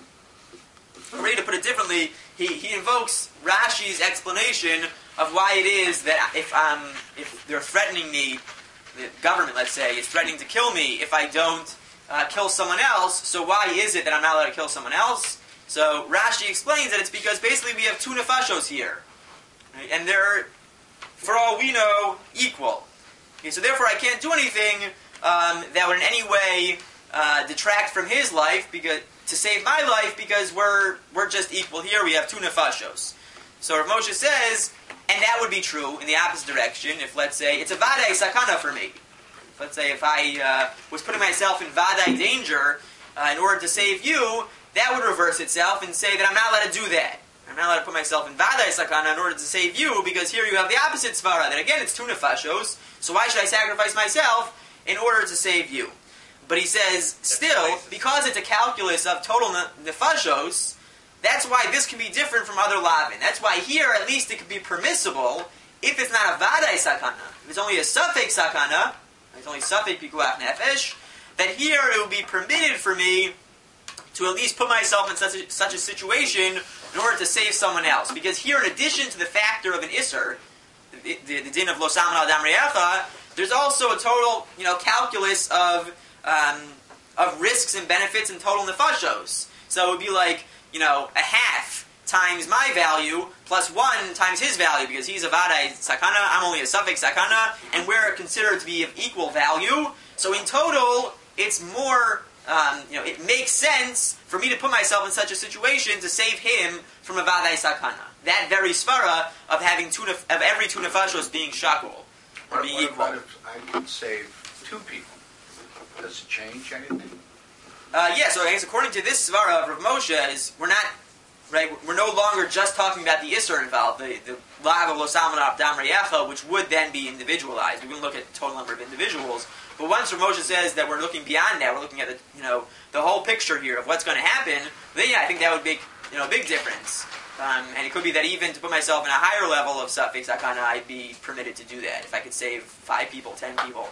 Ready to put it differently, he, he invokes Rashi's explanation of why it is that if um if they're threatening me, the government, let's say, is threatening to kill me if I don't uh, kill someone else. So why is it that I'm not allowed to kill someone else? So Rashi explains that it's because basically we have two nefashos here, right? And they're, for all we know, equal. Okay, so therefore I can't do anything um, that would in any way uh, detract from his life because to save my life, because we're we're just equal here. We have two nefashos. So Rav Moshe says, and that would be true in the opposite direction. If, let's say, it's a vadai sakana for me. Let's say if I uh, was putting myself in vadai danger uh, in order to save you, that would reverse itself and say that I'm not allowed to do that. I'm not allowed to put myself in vadai sakana in order to save you, because here you have the opposite svara. That again, it's two nefashos. So why should I sacrifice myself in order to save you? But he says, still, because it's a calculus of total nefashos, that's why this can be different from other lavin. That's why here, at least, it could be permissible if it's not a vadai sakana. If it's only a suffix sakana, it's only suffix pikuach nefesh, that here it would be permitted for me to at least put myself in such a, such a situation in order to save someone else. Because here, in addition to the factor of an isser, the, the, the din of lo saman al dam reyacha, there's also a total, you know, calculus of um, of risks and benefits and total nefashos. So it would be like, you know, a half times my value plus one times his value, because he's a vadai sakana, I'm only a suffix sakana, and we're considered to be of equal value. So in total, it's more, um, you know, it makes sense for me to put myself in such a situation to save him from a vadai sakana. That very svara of having two nef- of every two nefashos being shakul, or What, being what equal. about if I could save two people? Does it change anything? Uh, yeah, so I guess according to this svara of Rav Moshe, is we're not, right, we're no longer just talking about the Isser involved, the, the lav of lo saman al dam reyacha, which would then be individualized. We wouldn't look at the total number of individuals. But once Rav Moshe says that we're looking beyond that, we're looking at the, you know, the whole picture here of what's going to happen, then yeah, I think that would make, you know, a big difference. Um, and it could be that even to put myself in a higher level of suffix sakana, I'd be permitted to do that if I could save five people, ten people.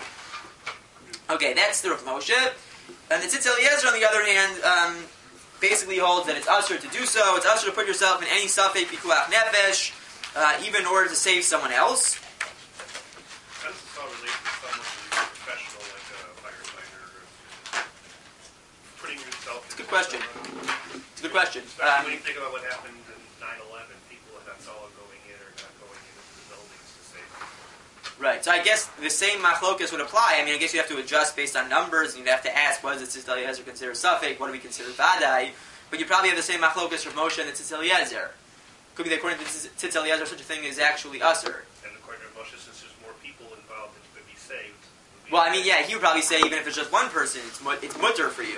Okay, that's the Rav Moshe. And the Tzitz Eliezer, on the other hand, um, basically holds that it's usher to do so. It's usher to put yourself in any suffix pikuach nefesh, uh, even in order to save someone else. How does this all relate to someone who's a professional, like a firefighter, or putting yourself in... It's a good question. It's a good question. Especially Um, when you think about what happened in nine eleven, people are not all going in or not going into the buildings to save people. Right, so I guess the same machlokas would apply. I mean, I guess you have to adjust based on numbers, and you'd have to ask, what does the Tzitz Eliezer consider suffix? What do we consider vadai? But you probably have the same machlokas for Moshe and the Tzitz Eliezer. Could be that according to Tzitz Eliezer, such a thing is actually usher. And according to Moshe, since there's more people involved that could be saved... would be Well, I mean, yeah, he would probably say even if it's just one person, it's mut- it's mutter for you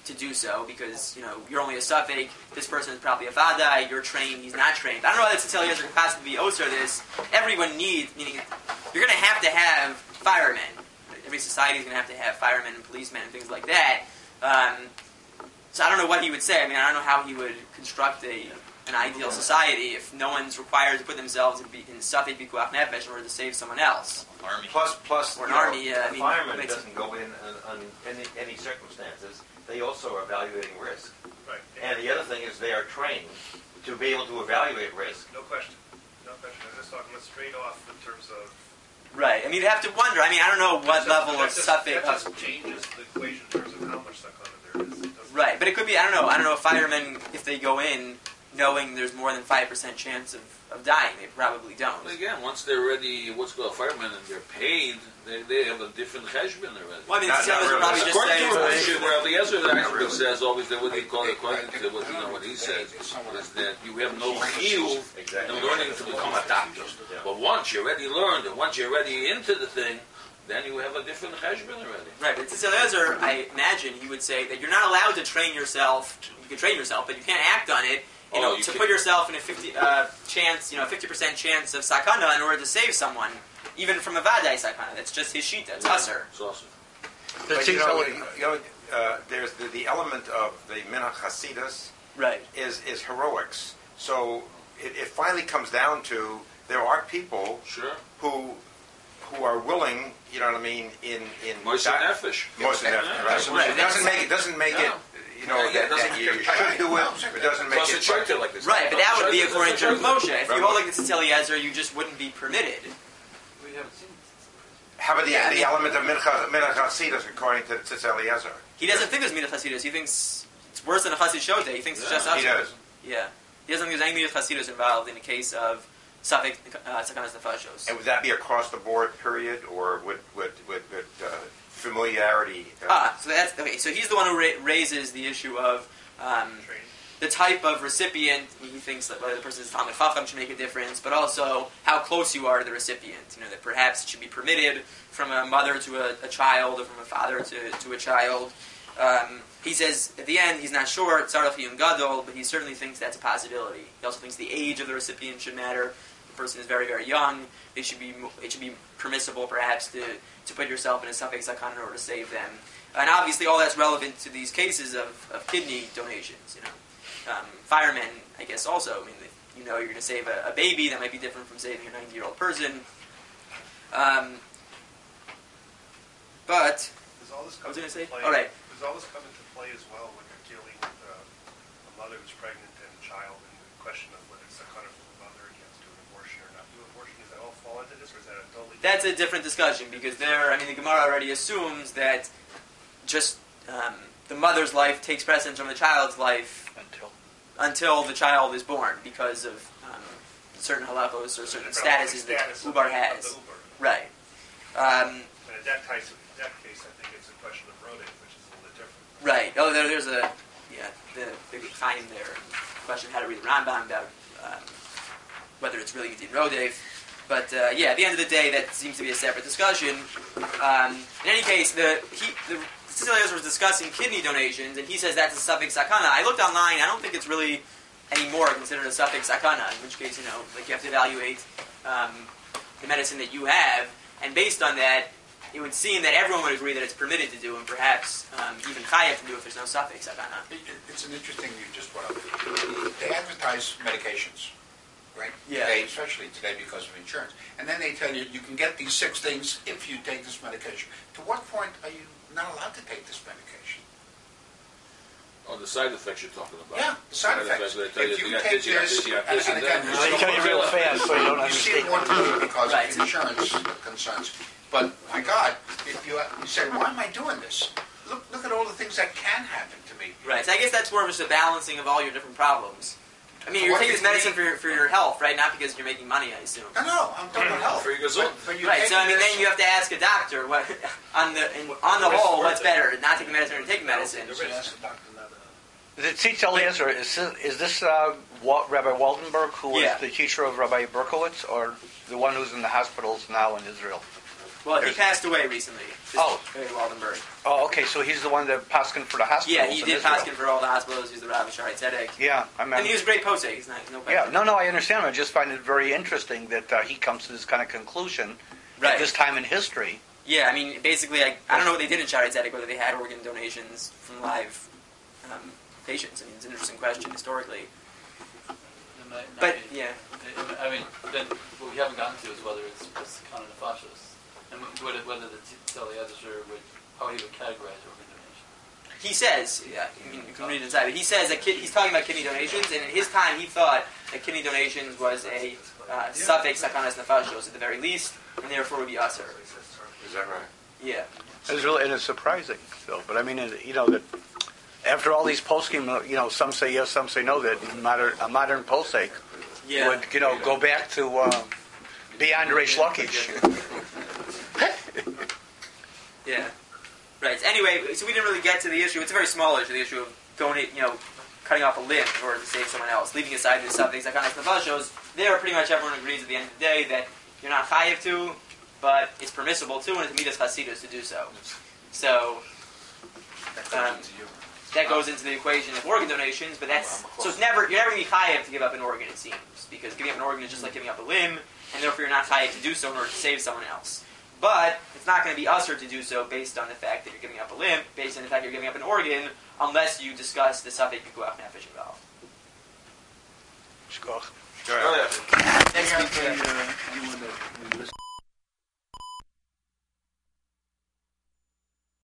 to do so because, you know, you're only a suffix, this person is probably a vadai, you're trained, he's not trained. I don't know why the Tzitz Eliezer could possibly be osir this. Everyone needs, meaning you're going to have to have firemen. Every society is going to have to have firemen and policemen and things like that. Um, so I don't know what he would say. I mean, I don't know how he would construct a an ideal society if no one's required to put themselves in, in suffix bikuach nefesh in order to save someone else. Army. Plus, plus, Or an you know, army, uh, I a mean, fireman makes- doesn't go in on, on any, any circumstances. They also are evaluating risk. Right. And the other thing is they are trained to be able to evaluate risk. No question. No question. I'm just talking about straight off in terms of... Right. I mean, you have to wonder. I mean, I don't know what That level just- of that just- suffix... That just changes the equation in terms of how much sakana there is. It doesn't- Right, but it could be, I don't know, I don't know if firemen, if they go in knowing there's more than five percent chance of, of dying, they probably don't. But again, once they're already what's called firemen and they're paid, they, they have a different cheshbon already. Well, I mean, Not- the not would really. probably just According say... to Rabbi Shimon, Rabbi Eliezer Not actually really. says always that what he called Wait, according wait, to what you I don't know what he know. says It's someone- is that you have no feel Exactly. in learning to become a doctor. Yeah. But once you already learned and once you're already into the thing, then you have a different cheshbon already. Right, but Tzitz Eliezer, I imagine he would say that you're not allowed to train yourself, you can train yourself, but you can't act on it, you Oh, know, you to can- put yourself in a fifty uh, chance, you know, fifty percent chance of sakana in order to save someone, even from a vadai sakana. That's just his shita, it's usher. It's awesome. The But you Tzitz know, Eliezer- you know uh, there's the, the element of the Minhag Hasidus Right. is, is heroics. So it, it finally comes down to there are people Sure. who who are willing, you know what I mean, in in Moise that- Nefesh. Most of Yeah. that, right? Right. It doesn't make it doesn't make it, you know, Yeah, yeah, that, it doesn't that make you, it you right. should do it. It doesn't make Plus it. a character like this. Right, but that would be Character, according to character. Moshe. If you Right. hold like the Tzitz Eliezer, you just wouldn't be permitted. We haven't seen How about the, Yeah, I the mean- element of Mincha Mincha Hasidus according to Tzitz Eliezer? He doesn't think there's Midas Chasidus. He thinks it's worse than a Chassid Shote. He thinks it's Yeah, just usher. He does. Yeah. He doesn't think there's any Midas Chasidus involved in the case of suffix uh, Sakanas Nefashos. And would that be across the board period, or would would would, would uh, familiarity? Uh, Ah, so that's okay. So he's the one who ra- raises the issue of um, Training. the type of recipient. He thinks that whether the person is Talmid Chacham should make a difference, but also how close you are to the recipient. You know, that perhaps it should be permitted from a mother to a, a child, or from a father to, to a child. Um, he says at the end he's not sure Tzarech Yum Gadol, but he certainly thinks that's a possibility. He also thinks the age of the recipient should matter. The person is very very young. They should be it should be permissible perhaps to, to put yourself in a suffix sakana in order to save them. And obviously all that's relevant to these cases of, of kidney donations. You know, um, firemen I guess also. I mean, if you know you're going to save a, a baby, that might be different from saving a ninety year old person. Um, but Does all this I come was going to say, into play? all right. Does all this come into play as well when you're dealing with uh, a mother who's pregnant and a child, and the question of whether it's sakana for the mother and you have to do an abortion or not do an abortion? Does that all fall into this, or is that a totally? That's a different discussion because there, I mean, the Gemara already assumes that just um, the mother's life takes precedence from the child's life Until. until the child is born because of um, certain halachos or certain statuses that status of Ubar the- has. Of the Ubar. Right. Um, And in that case, in that case, I think it's a question of rodent, which is a little bit different. right. Oh, there, there's a yeah the the Chaim there question how to read the Rambam about um, whether it's really Yudin Rodef. But uh, yeah, at the end of the day, that seems to be a separate discussion. Um, in any case, the he the Tzitz was discussing kidney donations, and he says that's a suffix sakana. I looked online. I don't think it's really anymore considered a suffix sakana. In which case, you know, like you have to evaluate um, the medicine that you have, and based on that, it would seem that everyone would agree that it's permitted to do, and perhaps um, even chayav can do if there's no suffix sakana. It- it- It's an interesting you just brought up. They advertise medications, right? Yeah. Today, especially today because of insurance. And then they tell you, you can get these six things if you take this medication. To what point are you not allowed to take this medication? Oh, the side effects you're talking about. Yeah, the side effects. They tell you, If you you got take this, you got this, this, you got and this, and and again, then- you They tell you real fast so you don't You see it understand. more clearly because Right. of insurance concerns. But my God, if you, you say, why am I doing this? Look, look at all the things that can happen to me. Right. So I guess that's more of just a balancing of all your different problems. I mean, For you're what taking this you medicine need. for your, for your health, right? Not because you're making money, I assume. No, no, I'm talking about health. For your gesund. But- but you're Right. So I taking mean, this- then you have to ask a doctor what on the in, on the What's whole, worth what's it? better, not taking medicine or taking medicine? The So risk. ask the doctor not to- Is it Tzitz Eliezer? Is this, is this uh, Wa- Rabbi Waldenberg, who was Yeah. the teacher of Rabbi Berkowitz, or the one who's in the hospitals now in Israel? Well, he There's- passed away recently. This Oh. Barry Waldenberg. Oh, okay, so he's the one that paskin for the hospitals. Yeah, he in did Israel. paskin for all the hospitals. He was the Rav of Shaarei Tzedek. Yeah, I mean, And he was a great posek. He's not, he's no yeah, question. no, no, I understand. I just find it very interesting that uh, he comes to this kind of conclusion Right. at this time in history. Yeah, I mean, basically, I, I don't know what they did in Shaarei Tzedek, whether they had organ donations from live um, patients. I mean, it's an interesting question historically. It might not But, be- yeah. I mean, then what we haven't gotten to is whether it's it's kind of nefashos, and whether, whether the Tzali Edisher would, how he would categorize organ donation. He says, yeah, I mean, you can read it inside, but he says that kid, he's talking about kidney donations, and in his time he thought that kidney donations was a uh, suffix sakanas nefashos at the very least, and therefore would be usher. Is that right? Yeah. It's really, and it's surprising, though. But I mean, it- you know, that after all these poskim, uh, you know, some say yes, some say no, that modern, a modern posek Yeah. would, you know, go back to uh, beyond Reish Lakish. Yeah. Right. Anyway, so we didn't really get to the issue. It's a very small issue, the issue of donate, you know, cutting off a limb in order to save someone else. Leaving aside the suffix sakanas nefashos, there pretty much everyone agrees at the end of the day that you're not chayiv to, but it's permissible to, and it's midas chasidus to do so. So That Um, comes into you. that goes into the equation of organ donations, but that's so it's never you're never going to be chayiv to give up an organ. It seems because giving up an organ is just like giving up a limb, and therefore you're not chayiv to do so in order to save someone else. But it's not going to be usher to do so based on the fact that you're giving up a limb, based on the fact you're giving up an organ, unless you discuss the suffix pikuach nefesh involved. Shkoch. Go ahead. Next week, Say, uh, anyone that